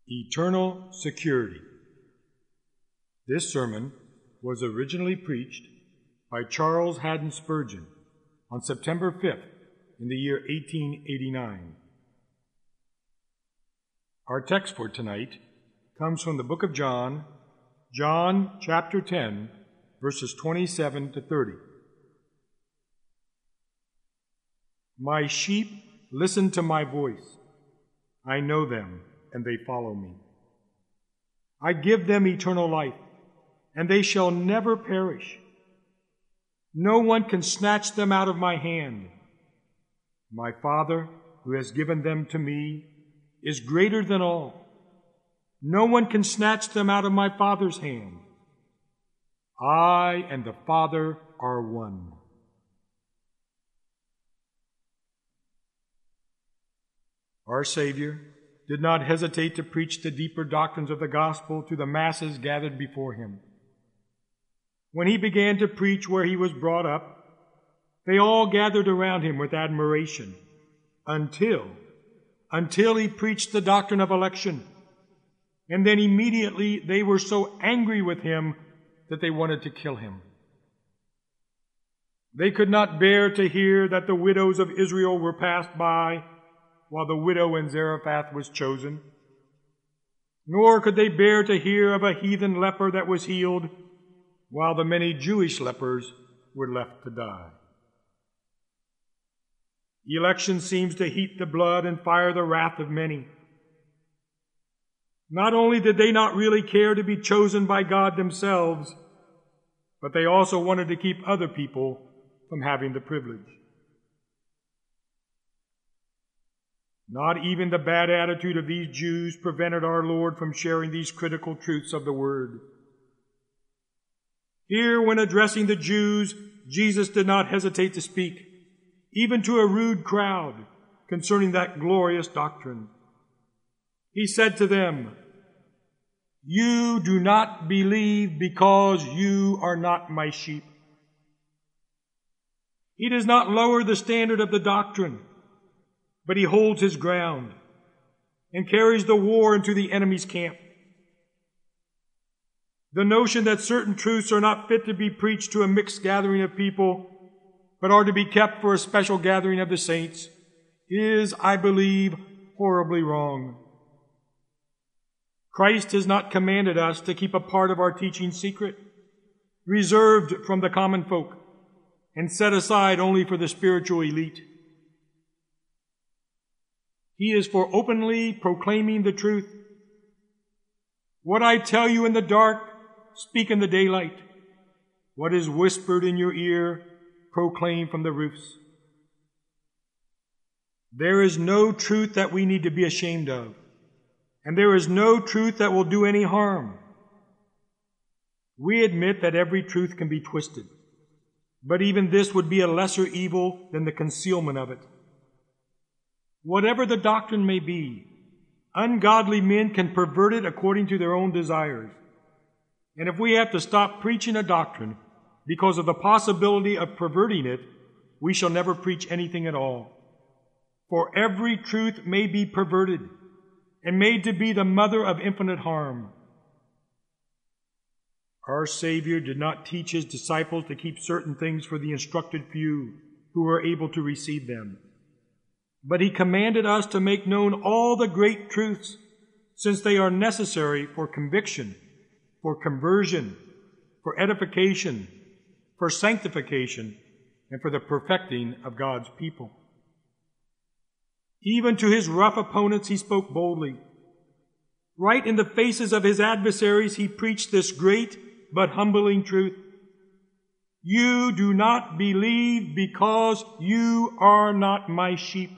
Eternal Security. This sermon was originally preached by Charles Haddon Spurgeon on September 5th in the year 1889. Our text for tonight comes from the book of John, John chapter 10, verses 27 to 30. My sheep listen to my voice. I know them, and they follow me. I give them eternal life, and they shall never perish. No one can snatch them out of my hand. My Father, who has given them to me, is greater than all. No one can snatch them out of my Father's hand. I and the Father are one. Our Savior did not hesitate to preach the deeper doctrines of the gospel to the masses gathered before him. When he began to preach where he was brought up, they all gathered around him with admiration until he preached the doctrine of election. And then immediately they were so angry with him that they wanted to kill him. They could not bear to hear that the widows of Israel were passed by while the widow in Zarephath was chosen. Nor could they bear to hear of a heathen leper that was healed, while the many Jewish lepers were left to die. Election seems to heat the blood and fire the wrath of many. Not only did they not really care to be chosen by God themselves, but they also wanted to keep other people from having the privilege. Not even the bad attitude of these Jews prevented our Lord from sharing these critical truths of the Word. Here, when addressing the Jews, Jesus did not hesitate to speak, even to a rude crowd, concerning that glorious doctrine. He said to them, "You do not believe because you are not my sheep." He does not lower the standard of the doctrine, but he holds his ground and carries the war into the enemy's camp. The notion that certain truths are not fit to be preached to a mixed gathering of people, but are to be kept for a special gathering of the saints, is, I believe, horribly wrong. Christ has not commanded us to keep a part of our teaching secret, reserved from the common folk, and set aside only for the spiritual elite. He is for openly proclaiming the truth. What I tell you in the dark, speak in the daylight. What is whispered in your ear, proclaim from the roofs. There is no truth that we need to be ashamed of, and there is no truth that will do any harm. We admit that every truth can be twisted, but even this would be a lesser evil than the concealment of it. Whatever the doctrine may be, ungodly men can pervert it according to their own desires. And if we have to stop preaching a doctrine because of the possibility of perverting it, we shall never preach anything at all. For every truth may be perverted and made to be the mother of infinite harm. Our Savior did not teach his disciples to keep certain things for the instructed few who were able to receive them. But he commanded us to make known all the great truths, since they are necessary for conviction, for conversion, for edification, for sanctification, and for the perfecting of God's people. Even to his rough opponents he spoke boldly. Right in the faces of his adversaries he preached this great but humbling truth. You do not believe because you are not my sheep.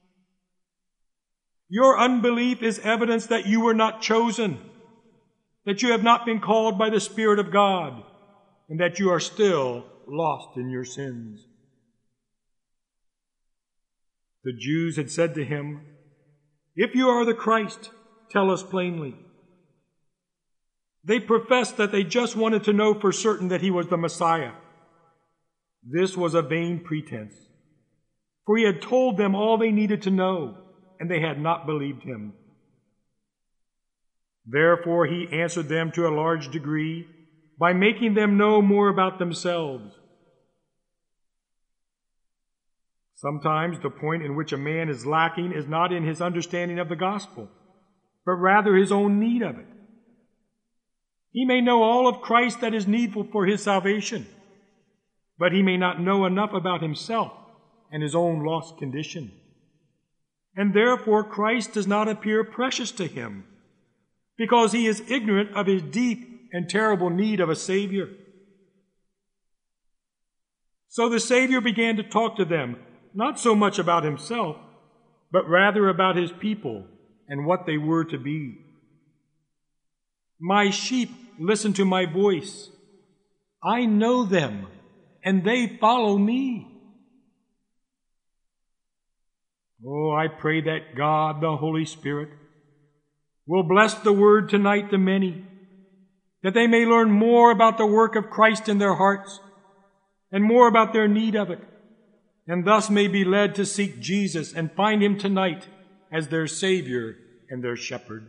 Your unbelief is evidence that you were not chosen, that you have not been called by the Spirit of God, and that you are still lost in your sins. The Jews had said to him, "If you are the Christ, tell us plainly." They professed that they just wanted to know for certain that he was the Messiah. This was a vain pretense, for he had told them all they needed to know, and they had not believed him. Therefore he answered them to a large degree by making them know more about themselves. Sometimes the point in which a man is lacking is not in his understanding of the gospel, but rather his own need of it. He may know all of Christ that is needful for his salvation, but he may not know enough about himself and his own lost condition. And therefore Christ does not appear precious to him, because he is ignorant of his deep and terrible need of a Savior. So the Savior began to talk to them, not so much about himself, but rather about his people and what they were to be. My sheep listen to my voice. I know them, and they follow me. Oh, I pray that God, the Holy Spirit, will bless the word tonight to many, that they may learn more about the work of Christ in their hearts and more about their need of it, and thus may be led to seek Jesus and find him tonight as their Savior and their Shepherd.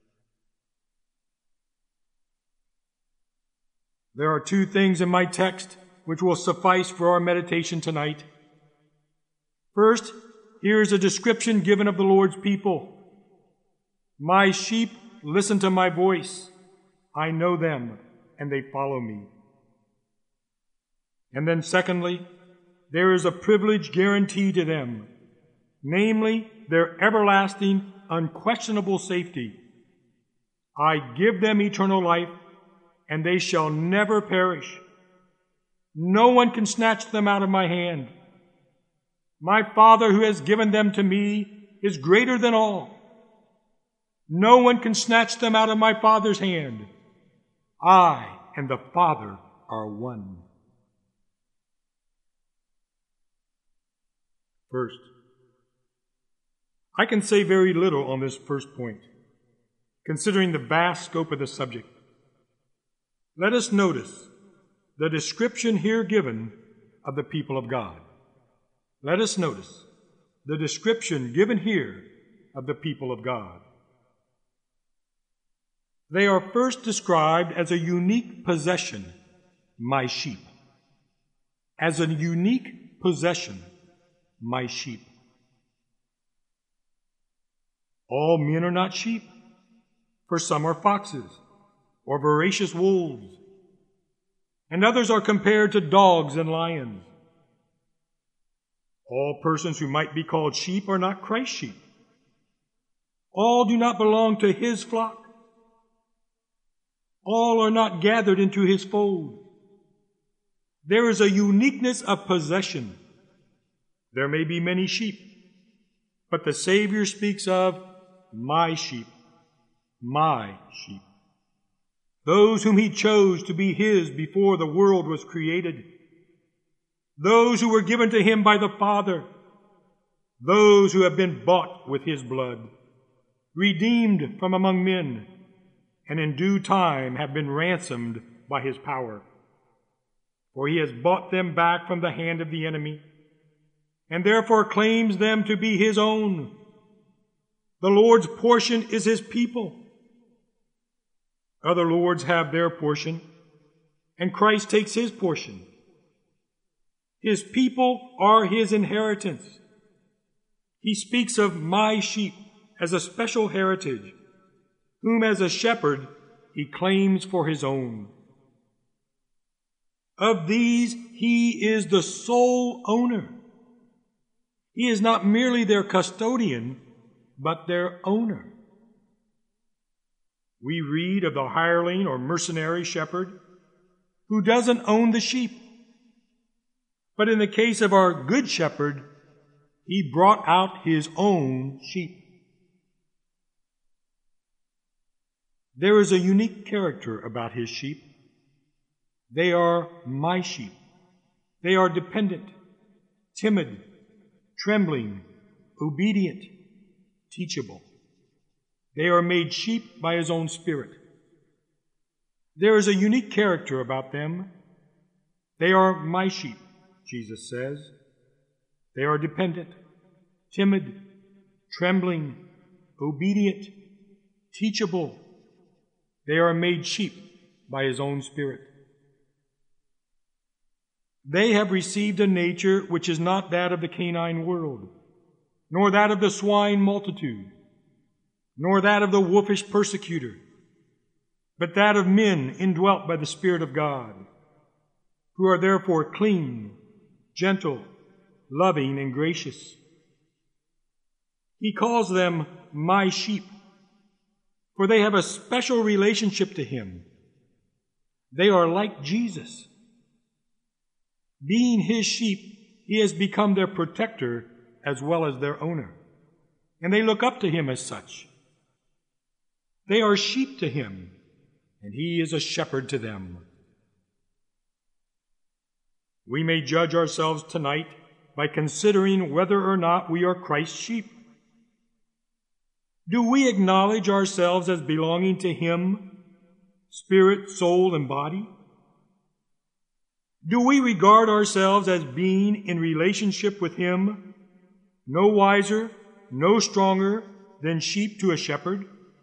There are two things in my text which will suffice for our meditation tonight. First, here is a description given of the Lord's people. My sheep listen to my voice. I know them, and they follow me. And then secondly, there is a privilege guaranteed to them, namely their everlasting, unquestionable safety. I give them eternal life, and they shall never perish. No one can snatch them out of my hand. My Father who has given them to me is greater than all. No one can snatch them out of my Father's hand. I and the Father are one. First, I can say very little on this first point, considering the vast scope of the subject. Let us notice the description here given of the people of God. Let us notice the description given here of the people of God. They are first described as a unique possession, my sheep. As a unique possession, my sheep. All men are not sheep, for some are foxes or voracious wolves, and others are compared to dogs and lions. All persons who might be called sheep are not Christ's sheep. All do not belong to his flock. All are not gathered into his fold. There is a uniqueness of possession. There may be many sheep, but the Savior speaks of my sheep, my sheep. Those whom he chose to be his before the world was created. Those who were given to him by the Father. Those who have been bought with his blood, redeemed from among men, and in due time have been ransomed by his power. For he has bought them back from the hand of the enemy, and therefore claims them to be his own. The Lord's portion is his people. Other lords have their portion, and Christ takes his portion. His people are his inheritance. He speaks of my sheep as a special heritage, whom as a shepherd he claims for his own. Of these he is the sole owner. He is not merely their custodian, but their owner. We read of the hireling or mercenary shepherd who doesn't own the sheep. But in the case of our good shepherd, he brought out his own sheep. There is a unique character about his sheep. They are my sheep. They are dependent, timid, trembling, obedient, teachable. They are made sheep by his own Spirit. There is a unique character about them. They are my sheep, Jesus says. They are dependent, timid, trembling, obedient, teachable, They are made sheep by his own Spirit. They have received a nature which is not that of the canine world, nor that of the swine multitude, nor that of the wolfish persecutor, but that of men indwelt by the Spirit of God, who are therefore clean, gentle, loving, and gracious. He calls them my sheep, for they have a special relationship to him. They are like Jesus. Being his sheep, he has become their protector as well as their owner, and they look up to him as such. They are sheep to him, and he is a shepherd to them. We may judge ourselves tonight by considering whether or not we are Christ's sheep. Do we acknowledge ourselves as belonging to him, spirit, soul, and body? Do we regard ourselves as being in relationship with him, no wiser, no stronger than sheep to a shepherd?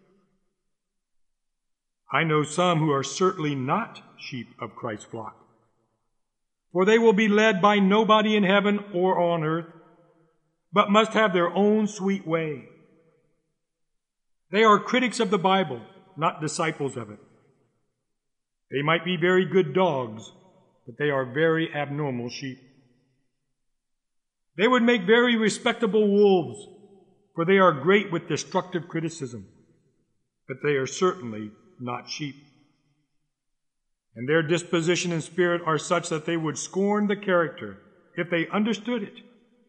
I know some who are certainly not sheep of Christ's flock, for they will be led by nobody in heaven or on earth, but must have their own sweet way. They are critics of the Bible, not disciples of it. They might be very good dogs, but they are very abnormal sheep. They would make very respectable wolves, for they are great with destructive criticism, but they are certainly not sheep. And their disposition and spirit are such that they would scorn the character if they understood it.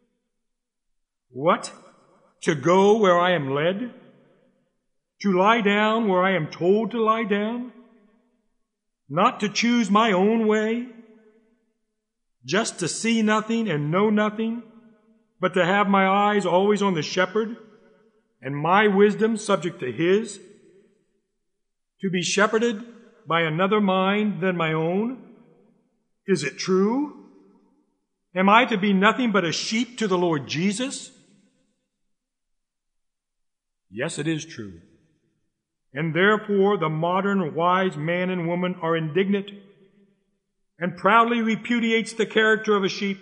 What? To go where I am led? To lie down where I am told to lie down? Not to choose my own way? Just to see nothing and know nothing, but to have my eyes always on the shepherd, and my wisdom subject to his? To be shepherded by another mind than my own? Is it true? Am I to be nothing but a sheep to the Lord Jesus? Yes, it is true. And therefore the modern wise man and woman are indignant and proudly repudiates the character of a sheep.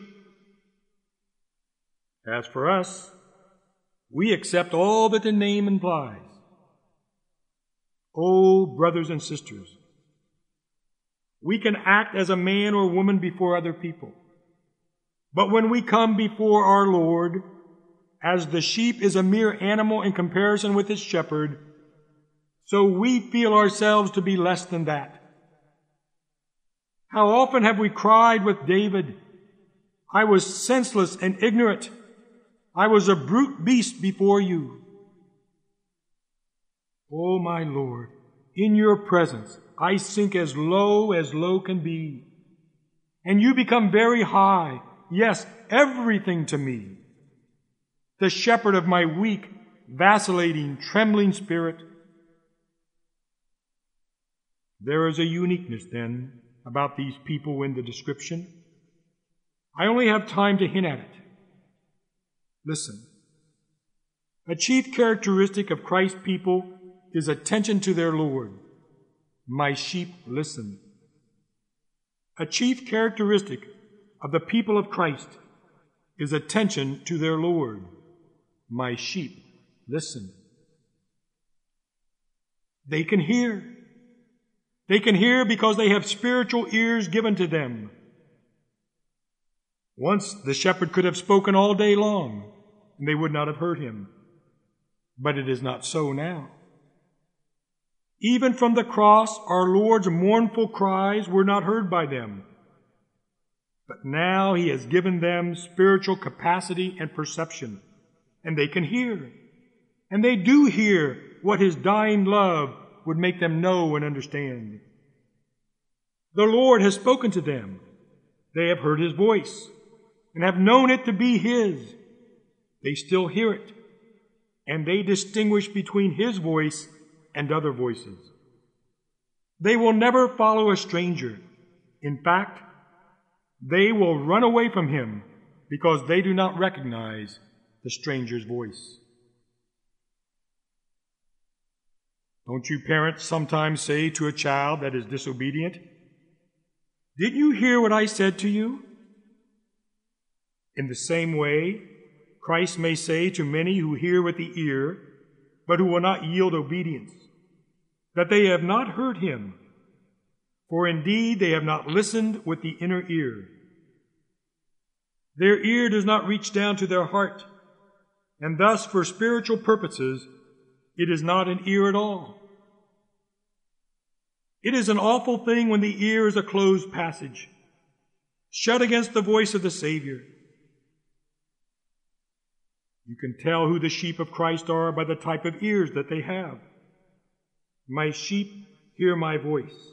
As for us, we accept all that the name implies. Oh, brothers and sisters, we can act as a man or woman before other people. But when we come before our Lord, as the sheep is a mere animal in comparison with its shepherd, so we feel ourselves to be less than that. How often have we cried with David, I was senseless and ignorant. I was a brute beast before you. Oh, my Lord, in your presence I sink as low can be. And you become very high, yes, everything to me. The shepherd of my weak, vacillating, trembling spirit. There is a uniqueness, then, about these people in the description. I only have time to hint at it. Listen. A chief characteristic of Christ's people is attention to their Lord. My sheep listen. A chief characteristic of the people of Christ is attention to their Lord. My sheep listen. They can hear. They can hear because they have spiritual ears given to them. Once the shepherd could have spoken all day long, and they would not have heard him. But it is not so now. Even from the cross, our Lord's mournful cries were not heard by them. But now he has given them spiritual capacity and perception, and they can hear. And they do hear what his dying love would make them know and understand. The Lord has spoken to them. They have heard his voice and have known it to be his. They still hear it, and they distinguish between his voice and other voices. They will never follow a stranger. In fact, they will run away from him because they do not recognize the stranger's voice. Don't you parents sometimes say to a child that is disobedient, "Didn't you hear what I said to you?" In the same way, Christ may say to many who hear with the ear, but who will not yield obedience, that they have not heard him, for indeed they have not listened with the inner ear. Their ear does not reach down to their heart, and thus for spiritual purposes it is not an ear at all. It is an awful thing when the ear is a closed passage, shut against the voice of the Savior. You can tell who the sheep of Christ are by the type of ears that they have. My sheep hear my voice.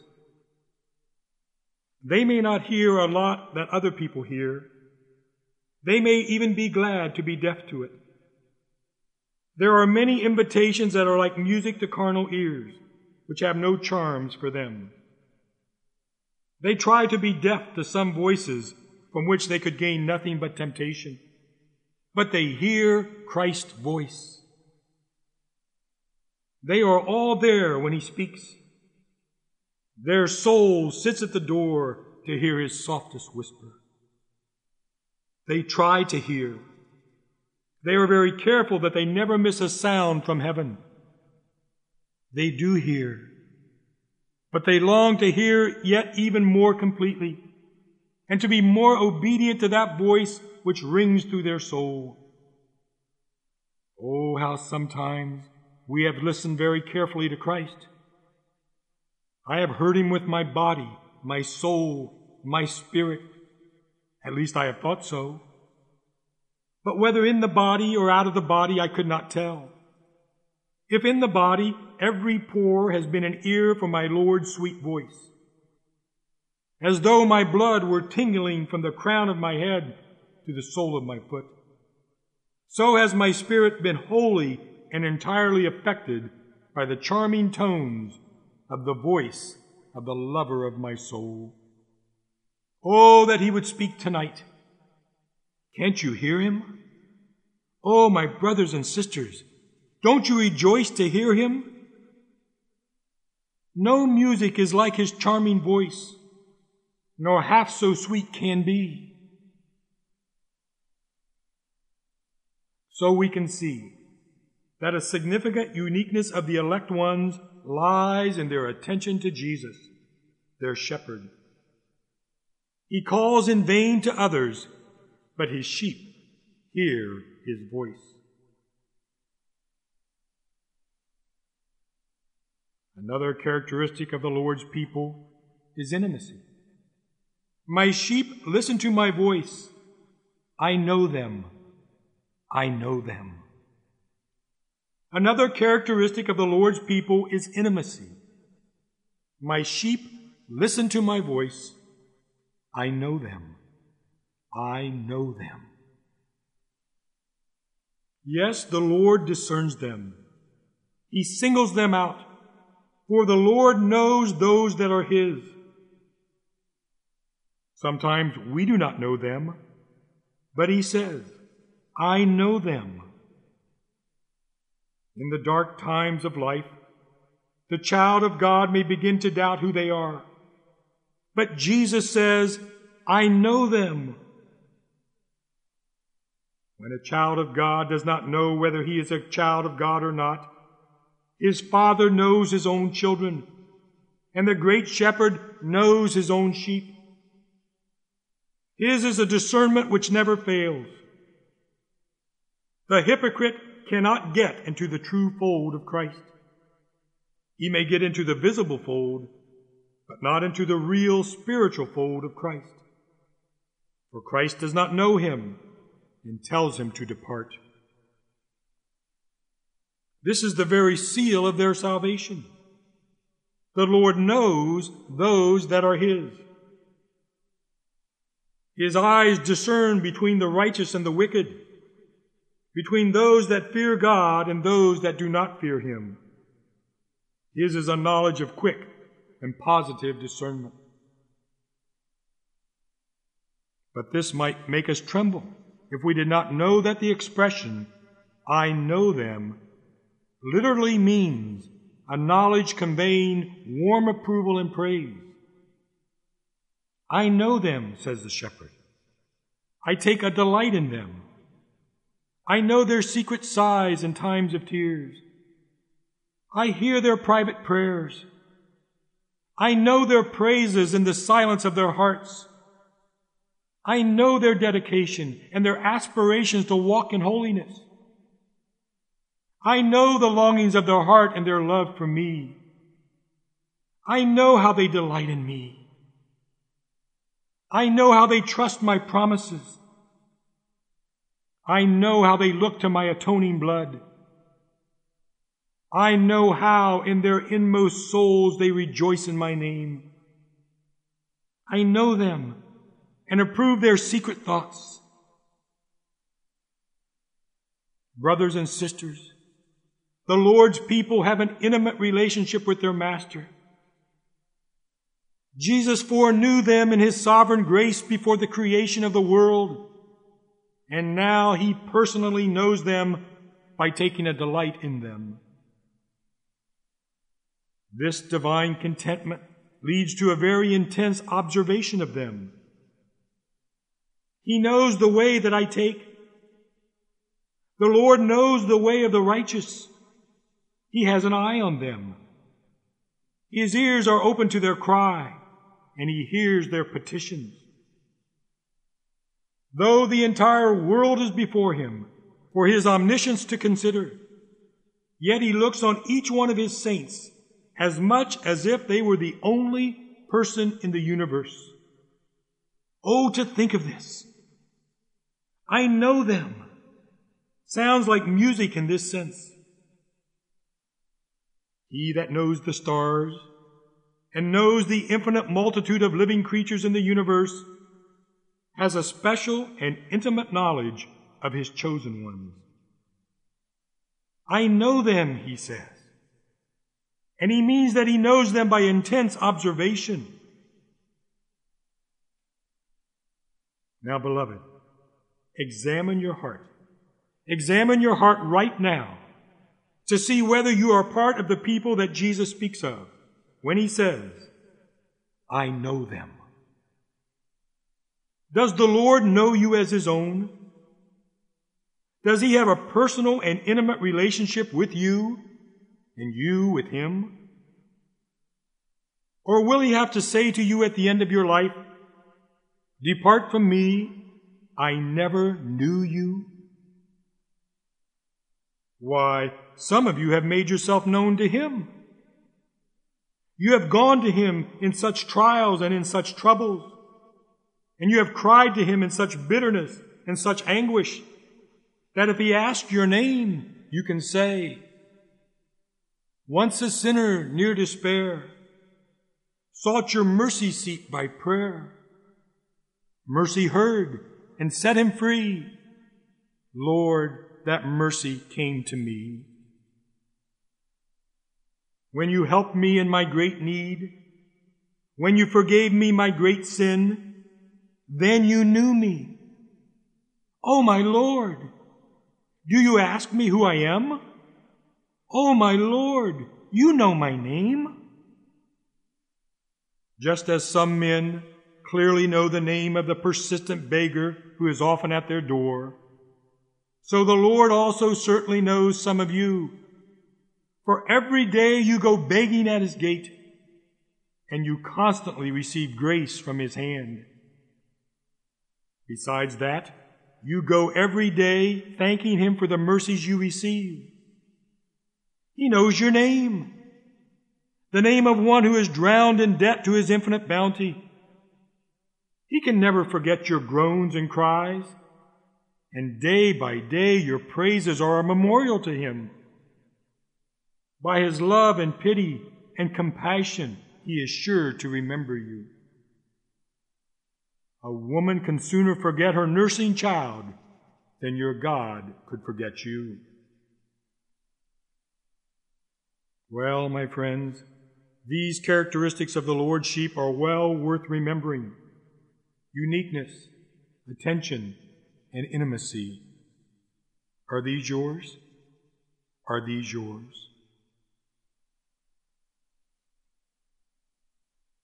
They may not hear a lot that other people hear. They may even be glad to be deaf to it. There are many invitations that are like music to carnal ears, which have no charms for them. They try to be deaf to some voices from which they could gain nothing but temptation. But they hear Christ's voice. They are all there when he speaks. Their soul sits at the door to hear his softest whisper. They try to hear. They are very careful that they never miss a sound from heaven. They do hear, but they long to hear yet even more completely, and to be more obedient to that voice which rings through their soul. Oh, how sometimes we have listened very carefully to Christ. I have heard him with my body, my soul, my spirit. At least I have thought so. But whether in the body or out of the body, I could not tell. If in the body, every pore has been an ear for my Lord's sweet voice, as though my blood were tingling from the crown of my head to the sole of my foot, so has my spirit been wholly and entirely affected by the charming tones of the voice of the lover of my soul. Oh, that he would speak tonight. Can't you hear him? Oh, my brothers and sisters, don't you rejoice to hear him? No music is like his charming voice, nor half so sweet can be. So we can see that a significant uniqueness of the elect ones lies in their attention to Jesus, their shepherd. He calls in vain to others, but his sheep hear his voice. Another characteristic of the Lord's people is intimacy. My sheep listen to my voice. I know them. I know them. Another characteristic of the Lord's people is intimacy. My sheep listen to my voice. I know them. I know them. Yes, the Lord discerns them. He singles them out, for the Lord knows those that are his. Sometimes we do not know them, but he says, I know them. In the dark times of life, the child of God may begin to doubt who they are. But Jesus says, I know them. When a child of God does not know whether he is a child of God or not, his Father knows his own children, and the great shepherd knows his own sheep. His is a discernment which never fails. The hypocrite cannot get into the true fold of Christ. He may get into the visible fold, but not into the real spiritual fold of Christ. For Christ does not know him and tells him to depart. This is the very seal of their salvation. The Lord knows those that are his. His eyes discern between the righteous and the wicked, between those that fear God and those that do not fear him. His is a knowledge of quick and positive discernment. But this might make us tremble if we did not know that the expression, I know them, literally means a knowledge conveying warm approval and praise. I know them, says the shepherd. I take a delight in them. I know their secret sighs in times of tears. I hear their private prayers. I know their praises in the silence of their hearts. I know their dedication and their aspirations to walk in holiness. I know the longings of their heart and their love for me. I know how they delight in me. I know how they trust my promises. I know how they look to my atoning blood. I know how in their inmost souls they rejoice in my name. I know them and approve their secret thoughts. Brothers and sisters, the Lord's people have an intimate relationship with their Master. Jesus foreknew them in His sovereign grace before the creation of the world, and now He personally knows them by taking a delight in them. This divine contentment leads to a very intense observation of them. He knows the way that I take. The Lord knows the way of the righteous. He has an eye on them. His ears are open to their cry, and He hears their petitions. Though the entire world is before Him for His omniscience to consider, yet He looks on each one of His saints as much as if they were the only person in the universe. Oh, to think of this! I know them. Sounds like music in this sense. He that knows the stars and knows the infinite multitude of living creatures in the universe has a special and intimate knowledge of His chosen ones. I know them, He says. And He means that He knows them by intense observation. Now, beloved, examine your heart. Examine your heart right now to see whether you are part of the people that Jesus speaks of when He says, I know them. Does the Lord know you as His own? Does He have a personal and intimate relationship with you and you with Him? Or will He have to say to you at the end of your life, depart from me, I never knew you? Why, some of you have made yourself known to Him. You have gone to Him in such trials and in such troubles, and you have cried to Him in such bitterness and such anguish, that if He asked your name, you can say, once a sinner near despair, sought your mercy seat by prayer. Mercy heard and set him free. Lord, that mercy came to me. When you helped me in my great need, when you forgave me my great sin, then you knew me. Oh, my Lord, do you ask me who I am? Oh, my Lord, you know my name. Just as some men clearly know the name of the persistent beggar who is often at their door, so the Lord also certainly knows some of you. For every day you go begging at His gate, and you constantly receive grace from His hand. Besides that, you go every day thanking Him for the mercies you receive. He knows your name, the name of one who is drowned in debt to His infinite bounty. He can never forget your groans and cries, and day by day your praises are a memorial to Him. By His love and pity and compassion, He is sure to remember you. A woman can sooner forget her nursing child than your God could forget you. Well, my friends, these characteristics of the Lord's sheep are well worth remembering. Uniqueness, attention, and intimacy. Are these yours? Are these yours?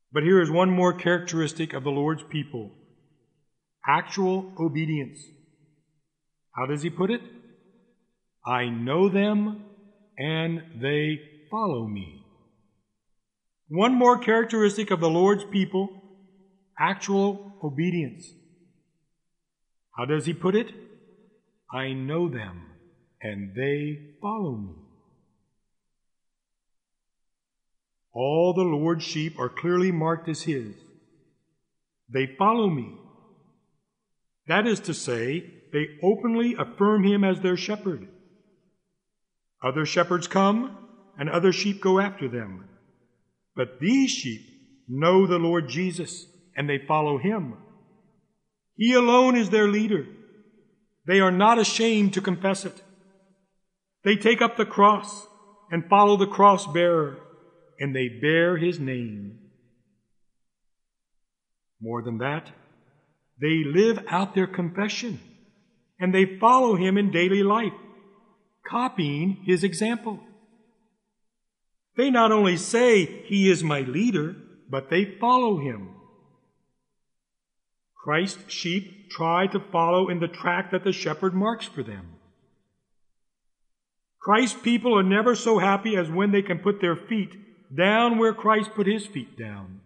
But here is one more characteristic of the Lord's people: actual obedience. How does he put it? I know them and they follow me. One more characteristic of the Lord's people: actual obedience. How does he put it? I know them and they follow me. All the Lord's sheep are clearly marked as his. They follow me. That is to say, they openly affirm him as their shepherd. Other shepherds come, and other sheep go after them. But these sheep know the Lord Jesus, and they follow him. He alone is their leader. They are not ashamed to confess it. They take up the cross and follow the cross-bearer, and they bear his name. More than that, they live out their confession, and they follow him in daily life, copying his example. They not only say, he is my leader, but they follow him. Christ's sheep try to follow in the track that the shepherd marks for them. Christ's people are never so happy as when they can put their feet down where Christ put his feet down.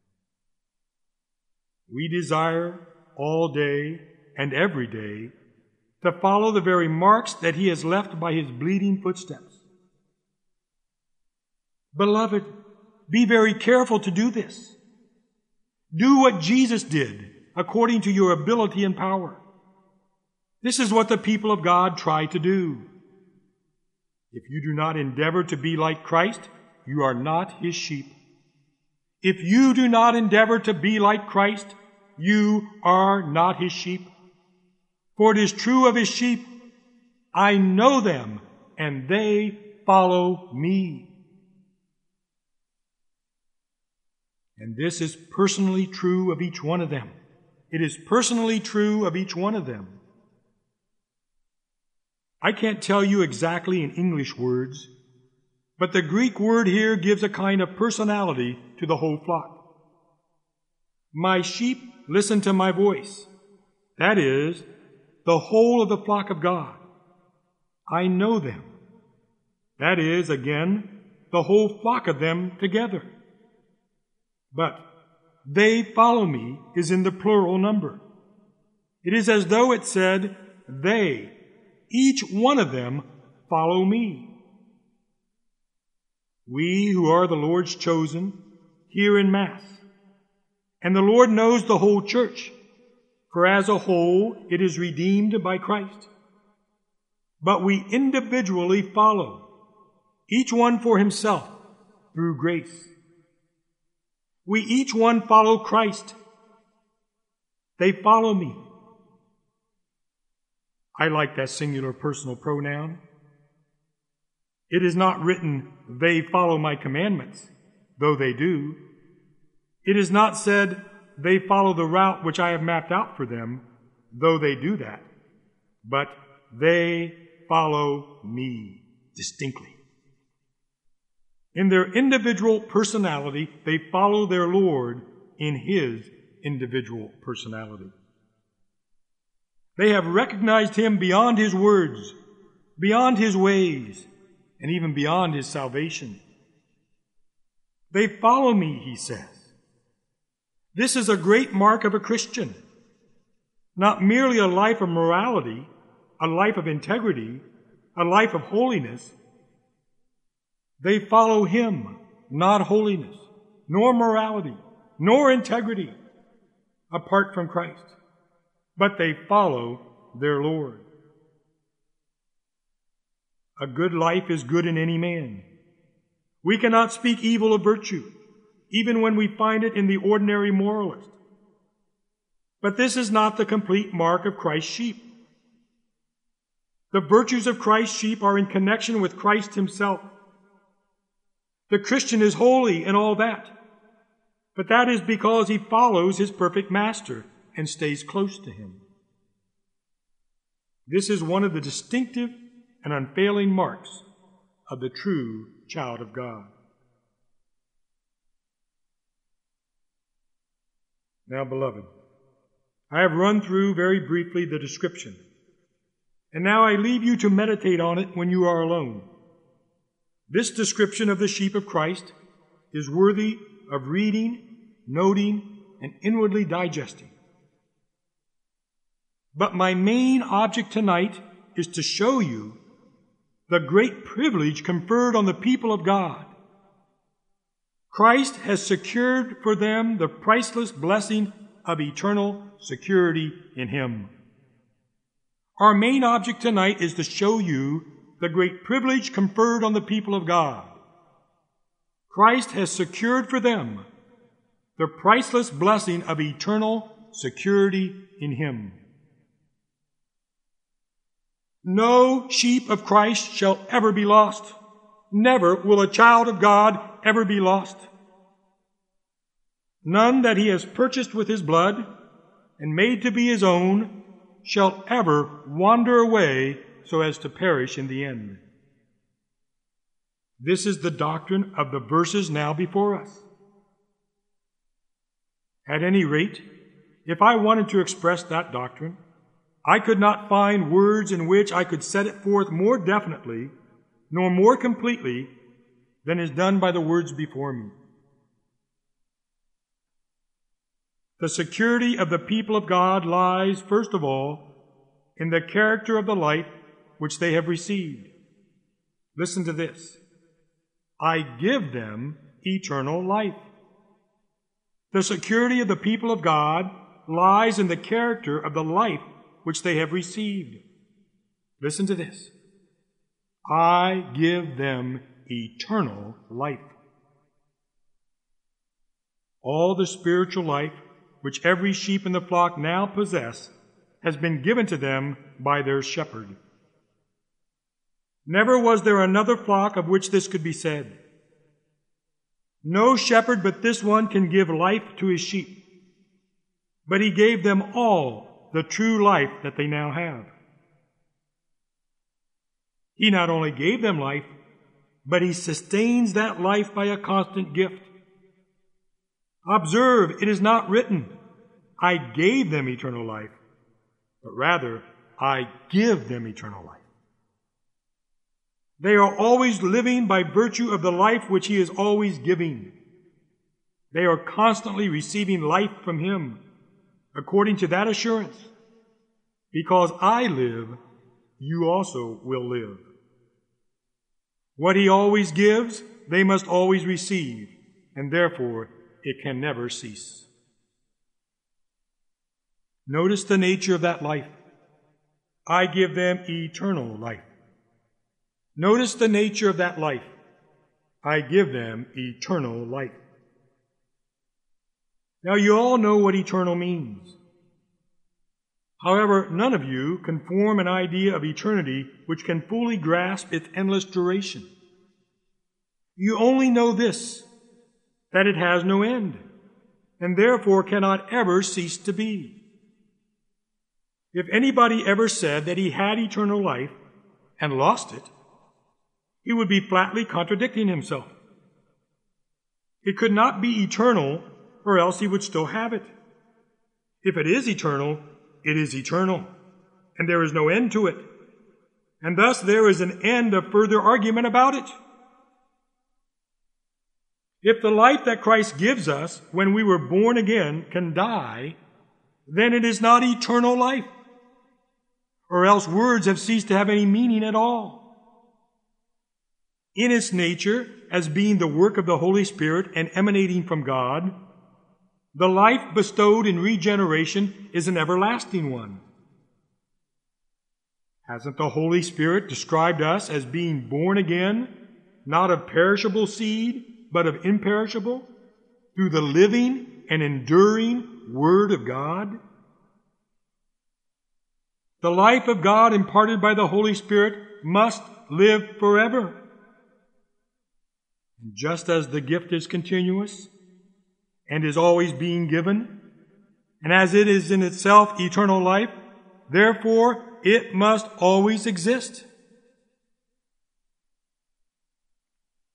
We desire all day and every day to follow the very marks that he has left by his bleeding footsteps. Beloved, be very careful to do this. Do what Jesus did according to your ability and power. This is what the people of God try to do. If you do not endeavor to be like Christ, you are not his sheep. If you do not endeavor to be like Christ, you are not his sheep. For it is true of his sheep, I know them, and they follow me. And this is personally true of each one of them. It is personally true of each one of them. I can't tell you exactly in English words, but the Greek word here gives a kind of personality to the whole flock. My sheep listen to my voice. That is, the whole of the flock of God. I know them. That is, again, the whole flock of them together. But they follow me is in the plural number. It is as though it said, they, each one of them, follow me. We who are the Lord's chosen, hear in Mass. And the Lord knows the whole church, for as a whole it is redeemed by Christ. But we individually follow, each one for himself, through grace. We each one follow Christ. They follow me. I like that singular personal pronoun. It is not written, they follow my commandments, though they do. It is not said, they follow the route which I have mapped out for them, though they do that. But they follow me distinctly. In their individual personality, they follow their Lord in his individual personality. They have recognized him beyond his words, beyond his ways, and even beyond his salvation. They follow me, he says. This is a great mark of a Christian. Not merely a life of morality, a life of integrity, a life of holiness. They follow him, not holiness, nor morality, nor integrity, apart from Christ. But they follow their Lord. A good life is good in any man. We cannot speak evil of virtue, even when we find it in the ordinary moralist. But this is not the complete mark of Christ's sheep. The virtues of Christ's sheep are in connection with Christ himself. The Christian is holy and all that, but that is because he follows his perfect master and stays close to him. This is one of the distinctive and unfailing marks of the true child of God. Now, beloved, I have run through very briefly the description, and now I leave you to meditate on it when you are alone. This description of the sheep of Christ is worthy of reading, noting, and inwardly digesting. But my main object tonight is to show you the great privilege conferred on the people of God. Christ has secured for them the priceless blessing of eternal security in Him. Our main object tonight is to show you the great privilege conferred on the people of God. Christ has secured for them the priceless blessing of eternal security in Him. No sheep of Christ shall ever be lost. Never will a child of God ever be lost. None that He has purchased with His blood and made to be His own shall ever wander away so as to perish in the end. This is the doctrine of the verses now before us. At any rate, if I wanted to express that doctrine, I could not find words in which I could set it forth more definitely nor more completely than is done by the words before me. The security of the people of God lies, first of all, in the character of the life which they have received. Listen to this. I give them eternal life. The security of the people of God lies in the character of the life which they have received. Listen to this. I give them eternal life. All the spiritual life which every sheep in the flock now possess has been given to them by their shepherd. Never was there another flock of which this could be said. No shepherd but this one can give life to his sheep, but He gave them all the true life that they now have. He not only gave them life, but He sustains that life by a constant gift. Observe, it is not written, I gave them eternal life, but rather, I give them eternal life. They are always living by virtue of the life which He is always giving. They are constantly receiving life from Him, according to that assurance. Because I live, you also will live. What He always gives, they must always receive, and therefore it can never cease. Notice the nature of that life. I give them eternal life. Notice the nature of that life. I give them eternal life. Now you all know what eternal means. However, none of you can form an idea of eternity which can fully grasp its endless duration. You only know this, that it has no end, and therefore cannot ever cease to be. If anybody ever said that he had eternal life and lost it, he would be flatly contradicting himself. It could not be eternal, or else he would still have it. If it is eternal, it is eternal, and there is no end to it. And thus there is an end of further argument about it. If the life that Christ gives us when we were born again can die, then it is not eternal life, or else words have ceased to have any meaning at all. In its nature, as being the work of the Holy Spirit and emanating from God, the life bestowed in regeneration is an everlasting one. Hasn't the Holy Spirit described us as being born again, not of perishable seed, but of imperishable, through the living and enduring Word of God? The life of God imparted by the Holy Spirit must live forever. And just as the gift is continuous and is always being given, and as it is in itself eternal life, therefore it must always exist.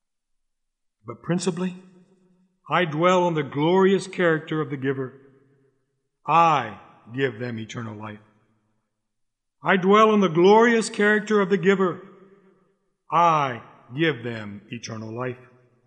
But principally, I dwell on the glorious character of the giver, I give them eternal life. I dwell on the glorious character of the giver. I give them eternal life.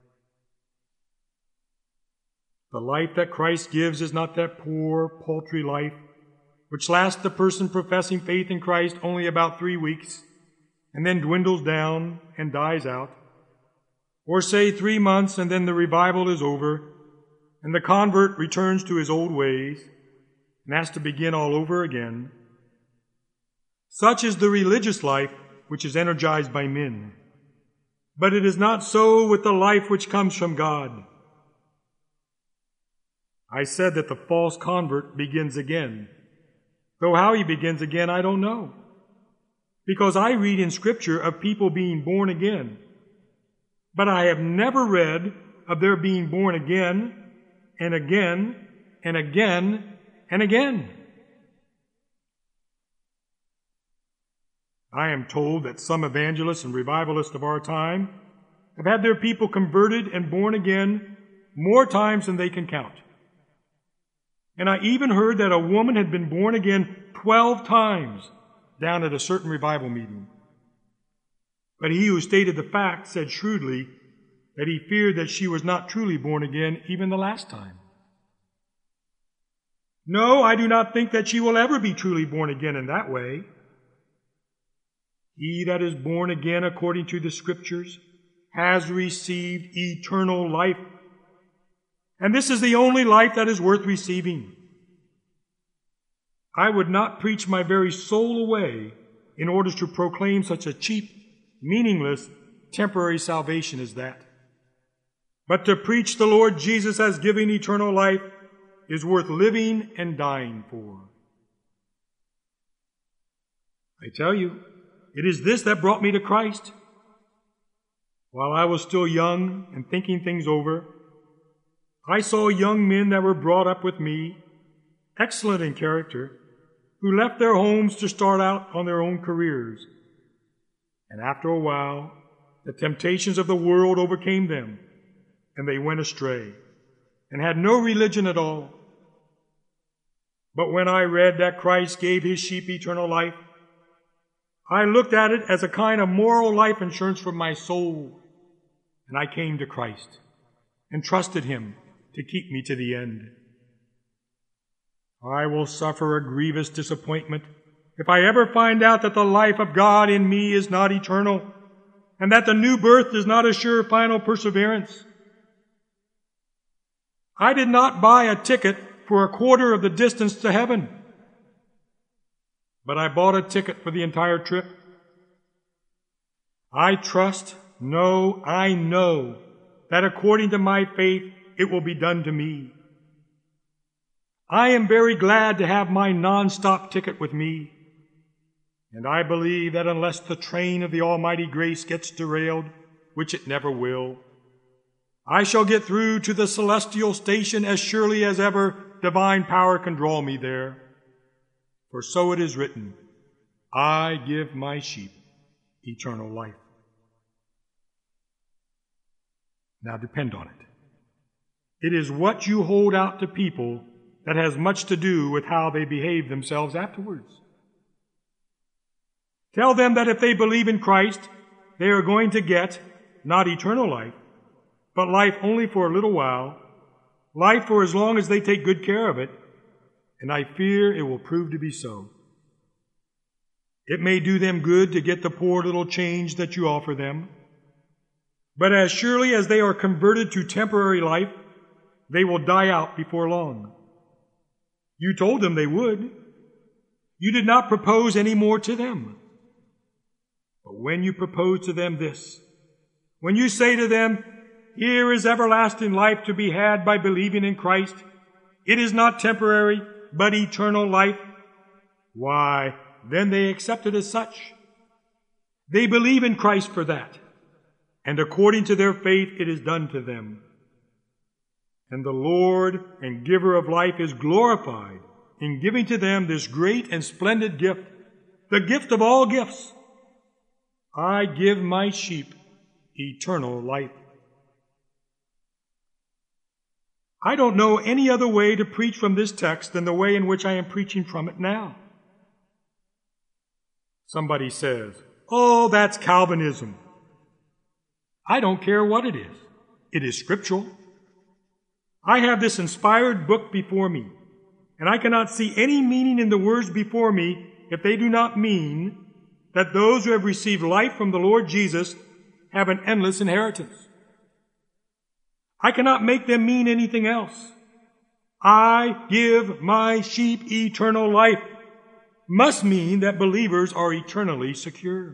The life that Christ gives is not that poor, paltry life which lasts the person professing faith in Christ only about 3 weeks and then dwindles down and dies out. Or say 3 months and then the revival is over and the convert returns to his old ways and has to begin all over again. Such is the religious life which is energized by men. But it is not so with the life which comes from God. I said that the false convert begins again. Though how he begins again, I don't know. Because I read in Scripture of people being born again. But I have never read of their being born again and again and again and again. I am told that some evangelists and revivalists of our time have had their people converted and born again more times than they can count. And I even heard that a woman had been born again 12 times down at a certain revival meeting. But he who stated the fact said shrewdly that he feared that she was not truly born again even the last time. No, I do not think that she will ever be truly born again in that way. He that is born again according to the Scriptures has received eternal life. And this is the only life that is worth receiving. I would not preach my very soul away in order to proclaim such a cheap, meaningless, temporary salvation as that. But to preach the Lord Jesus as giving eternal life is worth living and dying for. I tell you, it is this that brought me to Christ. While I was still young and thinking things over, I saw young men that were brought up with me, excellent in character, who left their homes to start out on their own careers. And after a while, the temptations of the world overcame them, and they went astray, and had no religion at all. But when I read that Christ gave his sheep eternal life, I looked at it as a kind of moral life insurance for my soul, and I came to Christ and trusted him to keep me to the end. I will suffer a grievous disappointment if I ever find out that the life of God in me is not eternal, and that the new birth does not assure final perseverance. I did not buy a ticket for a quarter of the distance to heaven, but I bought a ticket for the entire trip. I know that according to my faith, it will be done to me. I am very glad to have my non-stop ticket with me, and I believe that unless the train of the Almighty grace gets derailed, which it never will, I shall get through to the celestial station as surely as ever divine power can draw me there. For so it is written, I give my sheep eternal life. Now depend on it. It is what you hold out to people that has much to do with how they behave themselves afterwards. Tell them that if they believe in Christ, they are going to get not eternal life, but life only for a little while, life for as long as they take good care of it, and I fear it will prove to be so. It may do them good to get the poor little change that you offer them, but as surely as they are converted to temporary life, they will die out before long. You told them they would. You did not propose any more to them. But when you propose to them this, when you say to them, here is everlasting life to be had by believing in Christ, it is not temporary, but eternal life, why, then they accept it as such. They believe in Christ for that, and according to their faith it is done to them. And the Lord and giver of life is glorified in giving to them this great and splendid gift, the gift of all gifts. I give my sheep eternal life. I don't know any other way to preach from this text than the way in which I am preaching from it now. Somebody says, "Oh, that's Calvinism." I don't care what it is. It is scriptural. I have this inspired book before me, and I cannot see any meaning in the words before me if they do not mean that those who have received life from the Lord Jesus have an endless inheritance. I cannot make them mean anything else. "I give my sheep eternal life" must mean that believers are eternally secure.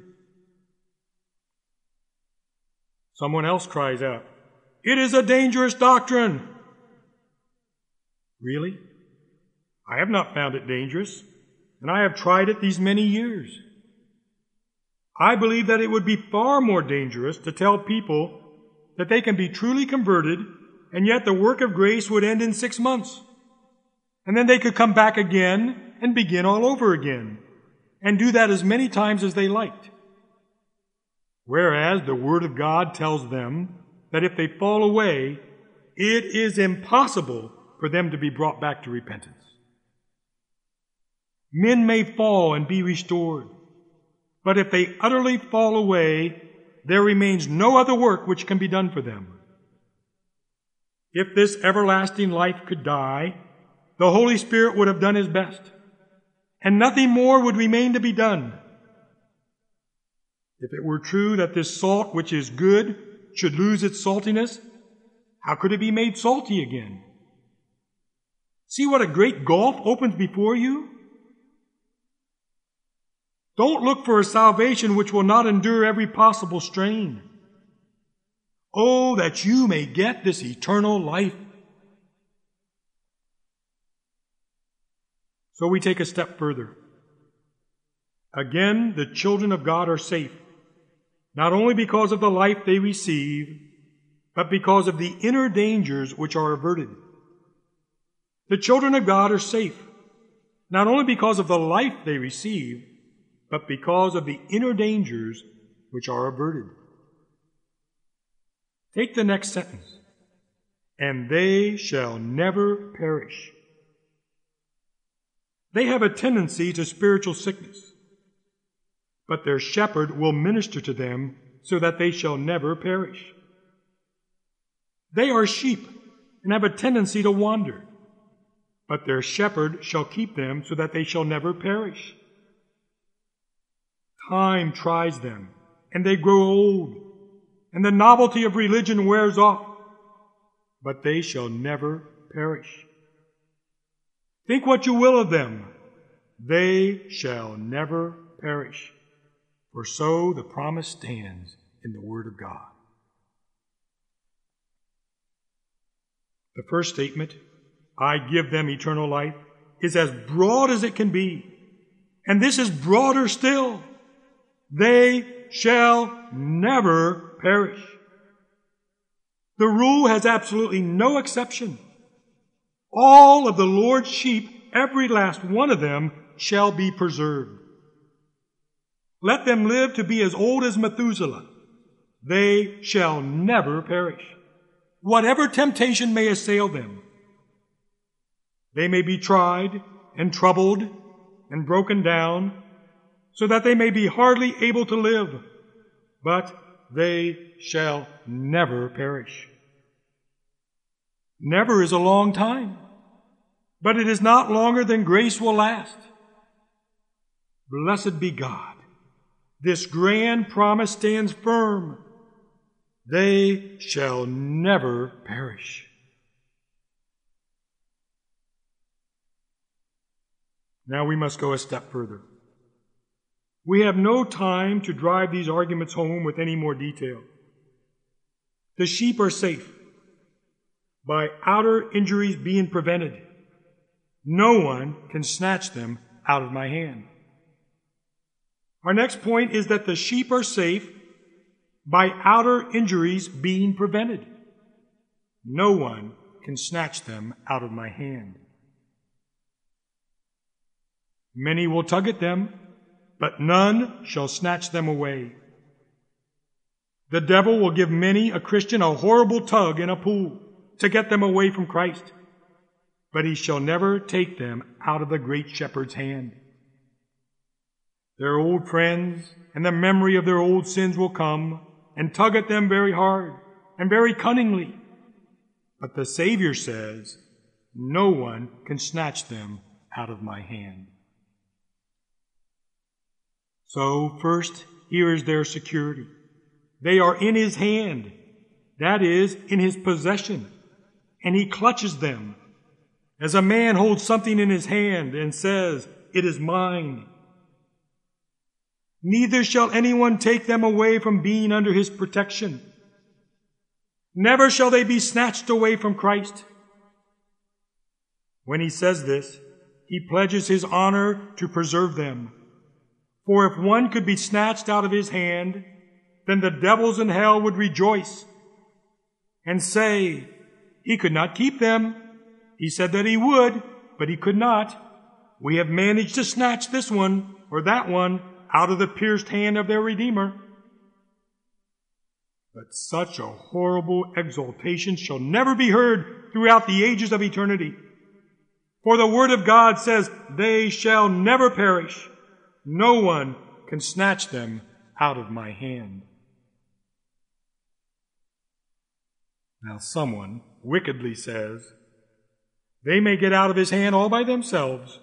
Someone else cries out, "It is a dangerous doctrine." Really? I have not found it dangerous, and I have tried it these many years. I believe that it would be far more dangerous to tell people that they can be truly converted, and yet the work of grace would end in 6 months. And then they could come back again and begin all over again, and do that as many times as they liked. Whereas the Word of God tells them that if they fall away, it is impossible for them to be brought back to repentance. Men may fall and be restored, but if they utterly fall away, there remains no other work which can be done for them. If this everlasting life could die, the Holy Spirit would have done His best, and nothing more would remain to be done. If it were true that this salt, which is good, should lose its saltiness, how could it be made salty again? See what a great gulf opens before you? Don't look for a salvation which will not endure every possible strain. Oh, that you may get this eternal life. So we take a step further. Again, the children of God are safe, not only because of the life they receive, but because of the inner dangers which are averted. The children of God are safe, not only because of the life they receive, but because of the inner dangers which are averted. Take the next sentence. "And they shall never perish." They have a tendency to spiritual sickness, but their shepherd will minister to them so that they shall never perish. They are sheep and have a tendency to wander, but their shepherd shall keep them so that they shall never perish. Time tries them, and they grow old, and the novelty of religion wears off, but they shall never perish. Think what you will of them, they shall never perish. For so the promise stands in the Word of God. The first statement, "I give them eternal life," is as broad as it can be. And this is broader still. They shall never perish. The rule has absolutely no exception. All of the Lord's sheep, every last one of them, shall be preserved. Let them live to be as old as Methuselah. They shall never perish. Whatever temptation may assail them, they may be tried and troubled and broken down, so that they may be hardly able to live, but they shall never perish. Never is a long time, but it is not longer than grace will last. Blessed be God. This grand promise stands firm. They shall never perish. Now we must go a step further. We have no time to drive these arguments home with any more detail. The sheep are safe by outer injuries being prevented. No one can snatch them out of my hand. Our next point is that the sheep are safe by outer injuries being prevented. No one can snatch them out of my hand. Many will tug at them, but none shall snatch them away. The devil will give many a Christian a horrible tug in a pool to get them away from Christ, but he shall never take them out of the great shepherd's hand. Their old friends and the memory of their old sins will come and tug at them very hard and very cunningly. But the Savior says, no one can snatch them out of my hand. So first, here is their security. They are in his hand, that is, in his possession, and he clutches them, as a man holds something in his hand and says, it is mine. Neither shall anyone take them away from being under his protection. Never shall they be snatched away from Christ. When he says this, he pledges his honor to preserve them. For if one could be snatched out of his hand, then the devils in hell would rejoice and say, he could not keep them. He said that he would, but he could not. We have managed to snatch this one or that one out of the pierced hand of their Redeemer. But such a horrible exultation shall never be heard throughout the ages of eternity. For the Word of God says, they shall never perish. No one can snatch them out of my hand. Now someone wickedly says, they may get out of his hand all by themselves.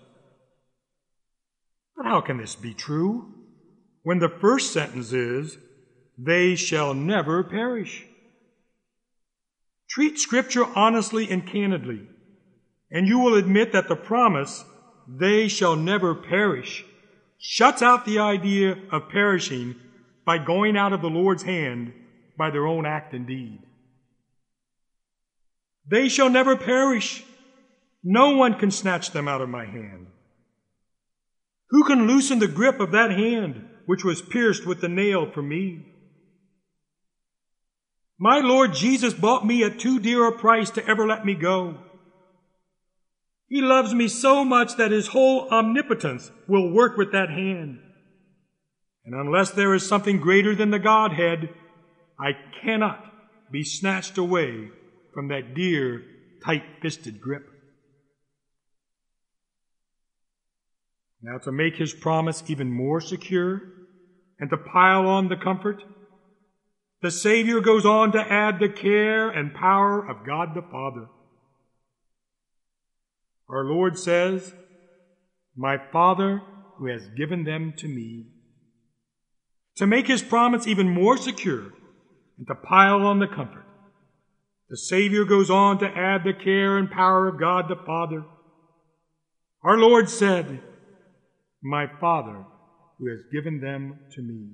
But how can this be true when the first sentence is, they shall never perish? Treat Scripture honestly and candidly, and you will admit that the promise, they shall never perish, shuts out the idea of perishing by going out of the Lord's hand by their own act and deed. They shall never perish. No one can snatch them out of my hand. Who can loosen the grip of that hand which was pierced with the nail for me? My Lord Jesus bought me at too dear a price to ever let me go. He loves me so much that his whole omnipotence will work with that hand. And unless there is something greater than the Godhead, I cannot be snatched away from that dear, tight-fisted grip. Now, to make his promise even more secure and to pile on the comfort, the Savior goes on to add the care and power of God the Father. Our Lord says, my Father who has given them to me. To make his promise even more secure and to pile on the comfort, the Savior goes on to add the care and power of God the Father. Our Lord said, my Father who has given them to me.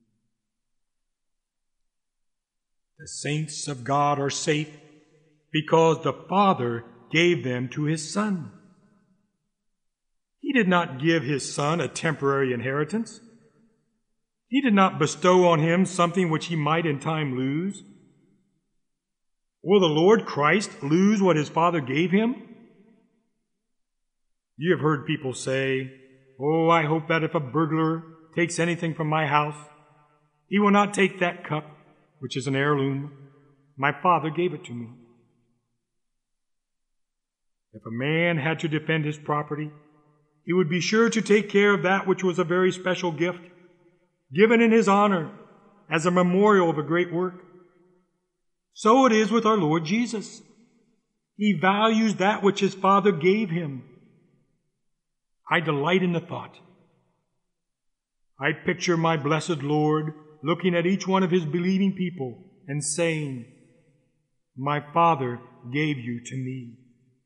The saints of God are safe because the Father gave them to his Son. He did not give his Son a temporary inheritance. He did not bestow on him something which he might in time lose. Will the Lord Christ lose what his Father gave him? You have heard people say, oh, I hope that if a burglar takes anything from my house, he will not take that cup, which is an heirloom. My Father gave it to me. If a man had to defend his property, he would be sure to take care of that which was a very special gift, given in his honor as a memorial of a great work. So it is with our Lord Jesus. He values that which his Father gave him. I delight in the thought. I picture my blessed Lord looking at each one of his believing people and saying, my Father gave you to me.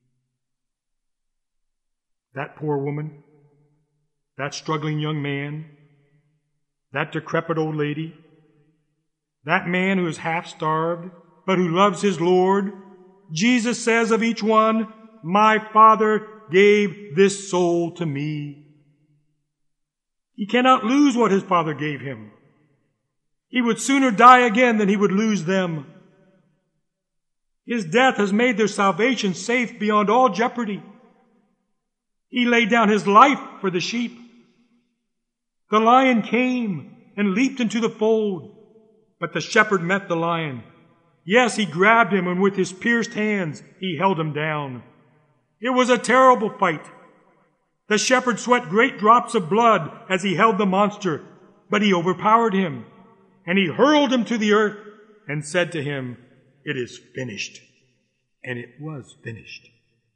That poor woman, that struggling young man, that decrepit old lady, that man who is half-starved, but who loves his Lord, Jesus says of each one, my Father gave this soul to me. He cannot lose what his Father gave him. He would sooner die again than he would lose them. His death has made their salvation safe beyond all jeopardy. He laid down his life for the sheep. The lion came and leaped into the fold, but the shepherd met the lion. Yes, he grabbed him, and with his pierced hands he held him down. It was a terrible fight. The shepherd sweat great drops of blood as he held the monster, but he overpowered him, and he hurled him to the earth and said to him, "It is finished." And it was finished.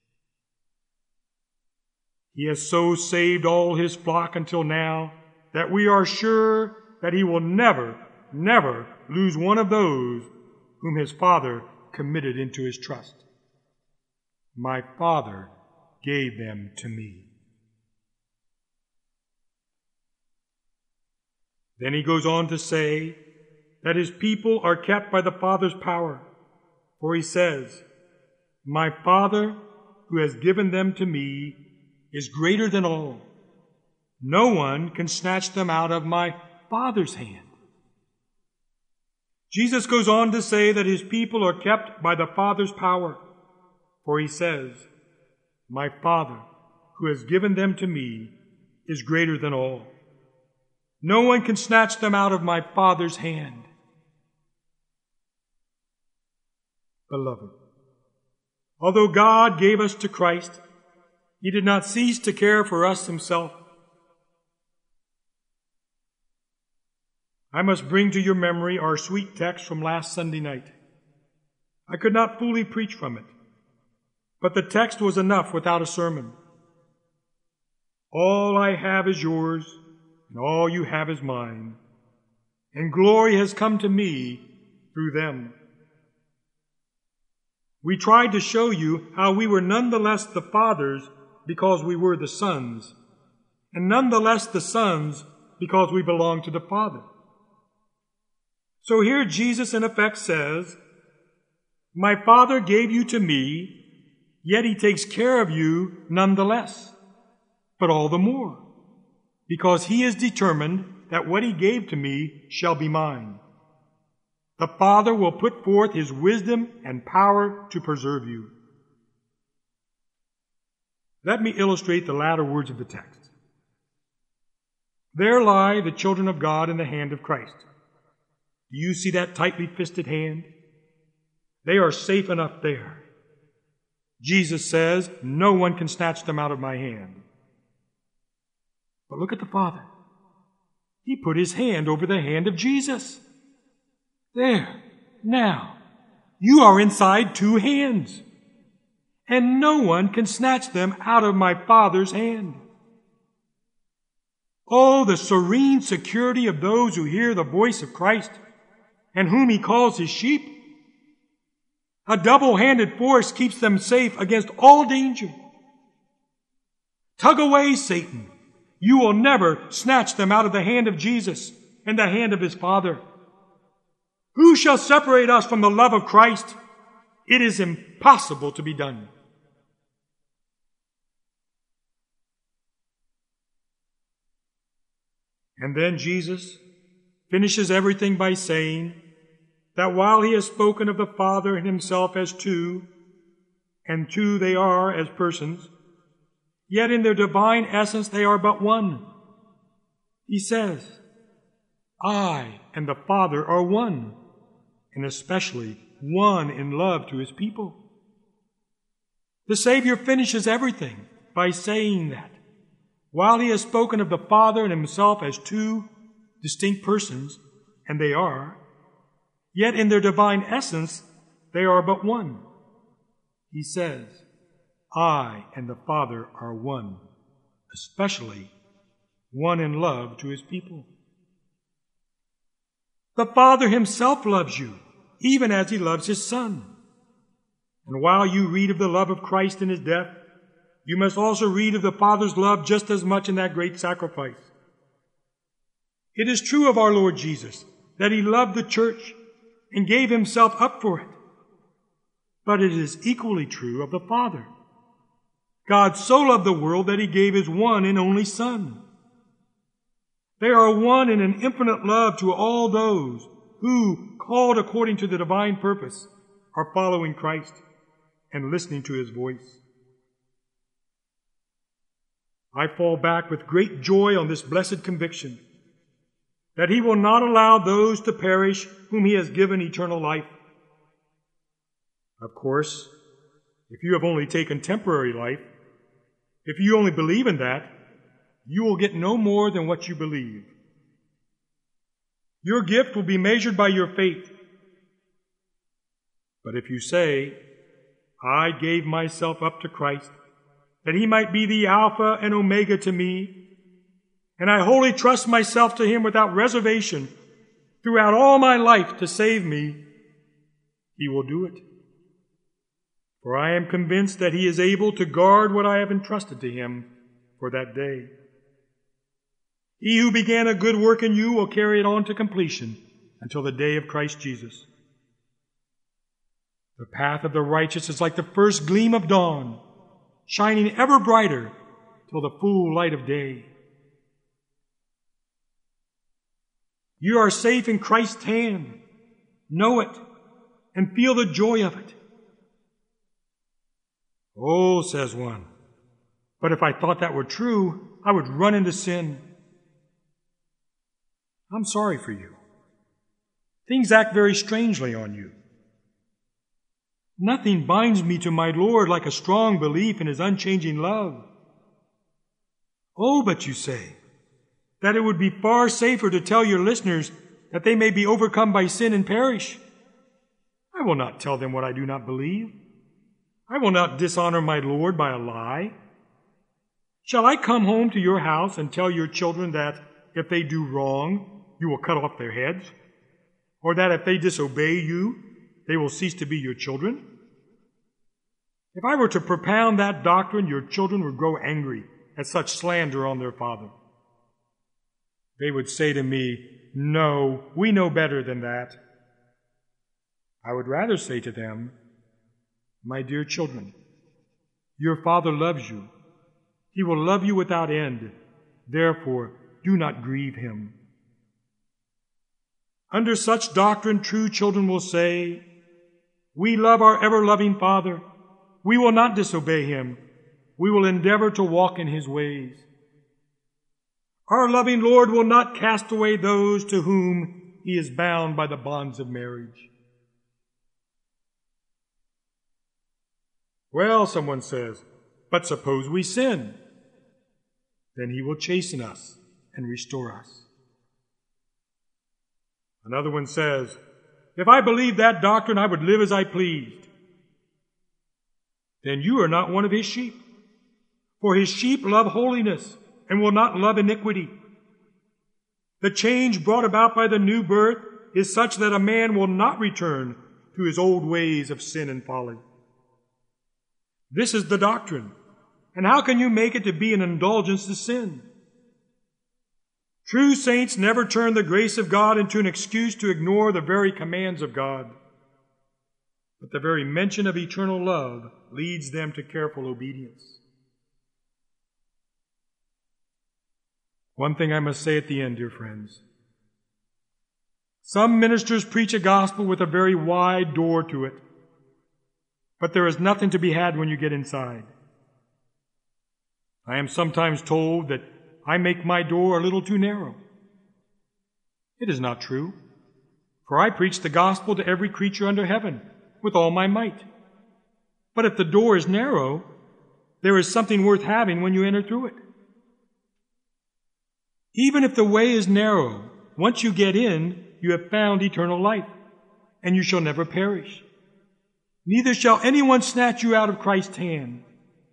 He has so saved all his flock until now that we are sure that he will never, never lose one of those whom his Father committed into his trust. My Father gave them to me. Then he goes on to say that his people are kept by the Father's power. For he says, "My Father, who has given them to me, is greater than all. No one can snatch them out of my Father's hand." Jesus goes on to say that his people are kept by the Father's power. For he says, "My Father, who has given them to me, is greater than all. No one can snatch them out of my Father's hand." Beloved, although God gave us to Christ, he did not cease to care for us himself. I must bring to your memory our sweet text from last Sunday night. I could not fully preach from it, but the text was enough without a sermon. All I have is yours, and all you have is mine, and glory has come to me through them. We tried to show you how we were nonetheless the fathers because we were the sons, and nonetheless the sons because we belong to the Father. So here Jesus in effect says, "My Father gave you to me, yet he takes care of you nonetheless, but all the more, because he is determined that what he gave to me shall be mine. The Father will put forth his wisdom and power to preserve you." Let me illustrate the latter words of the text. There lie the children of God in the hand of Christ. Do you see that tightly fisted hand? They are safe enough there. Jesus says, "No one can snatch them out of my hand." But look at the Father. He put his hand over the hand of Jesus. There, now, you are inside two hands, and no one can snatch them out of my Father's hand. Oh, the serene security of those who hear the voice of Christ and whom he calls his sheep. A double-handed force keeps them safe against all danger. Tug away, Satan. You will never snatch them out of the hand of Jesus and the hand of his Father. Who shall separate us from the love of Christ? It is impossible to be done. And then Jesus finishes everything by saying that while he has spoken of the Father and himself as two, and two they are as persons, yet in their divine essence they are but one. He says, "I and the Father are one," and especially one in love to his people. The Savior finishes everything by saying that while he has spoken of the Father and himself as two distinct persons, and they are, yet in their divine essence they are but one. He says, "I and the Father are one," especially one in love to his people. The Father himself loves you, even as he loves his Son. And while you read of the love of Christ in his death, you must also read of the Father's love just as much in that great sacrifice. It is true of our Lord Jesus that he loved the church and gave himself up for it. But it is equally true of the Father. God so loved the world that he gave his one and only Son. They are one in an infinite love to all those who, called according to the divine purpose, are following Christ and listening to his voice. I fall back with great joy on this blessed conviction that he will not allow those to perish whom he has given eternal life, Of course, if you have only taken temporary life, if you only believe in that, you will get no more than what you believe. Your gift will be measured by your faith. But if you say, I gave myself up to Christ, that he might be the Alpha and Omega to me, and I wholly trust myself to him without reservation throughout all my life to save me, he will do it. For I am convinced that he is able to guard what I have entrusted to him for that day. He who began a good work in you will carry it on to completion until the day of Christ Jesus. The path of the righteous is like the first gleam of dawn, shining ever brighter till the full light of day. You are safe in Christ's hand. Know it and feel the joy of it. Oh, says one, but if I thought that were true, I would run into sin. I'm sorry for you. Things act very strangely on you. Nothing binds me to my Lord like a strong belief in his unchanging love. Oh, but you say that it would be far safer to tell your listeners that they may be overcome by sin and perish. I will not tell them what I do not believe. I will not dishonor my Lord by a lie. Shall I come home to your house and tell your children that if they do wrong, you will cut off their heads? Or that if they disobey you, they will cease to be your children? If I were to propound that doctrine, your children would grow angry at such slander on their father. They would say to me, no, we know better than that. I would rather say to them, my dear children, your Father loves you. He will love you without end. Therefore, do not grieve him. Under such doctrine, true children will say, we love our ever-loving Father. We will not disobey him. We will endeavor to walk in his ways. Our loving Lord will not cast away those to whom he is bound by the bonds of marriage. Well, someone says, but suppose we sin. Then he will chasten us and restore us. Another one says, if I believed that doctrine, I would live as I pleased. Then you are not one of his sheep. For his sheep love holiness and will not love iniquity. The change brought about by the new birth is such that a man will not return to his old ways of sin and folly. This is the doctrine. And how can you make it to be an indulgence to sin? True saints never turn the grace of God into an excuse to ignore the very commands of God. But the very mention of eternal love leads them to careful obedience. One thing I must say at the end, dear friends. Some ministers preach a gospel with a very wide door to it, but there is nothing to be had when you get inside. I am sometimes told that I make my door a little too narrow. It is not true, for I preach the gospel to every creature under heaven with all my might. But if the door is narrow, there is something worth having when you enter through it. Even if the way is narrow, once you get in, you have found eternal life, and you shall never perish. Neither shall anyone snatch you out of Christ's hand.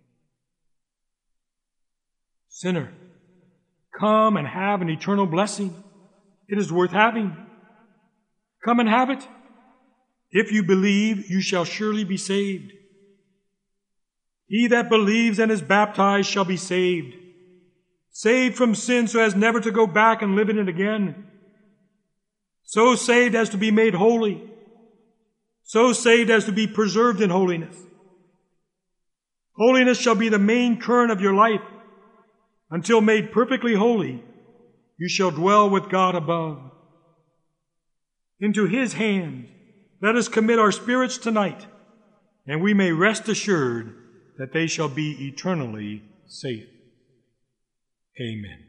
Sinner, come and have an eternal blessing. It is worth having. Come and have it. If you believe, you shall surely be saved. He that believes and is baptized shall be saved. Saved from sin so as never to go back and live in it again. So saved as to be made holy. So saved as to be preserved in holiness. Holiness shall be the main current of your life. Until made perfectly holy, you shall dwell with God above. Into his hands let us commit our spirits tonight, and we may rest assured that they shall be eternally safe. Amen.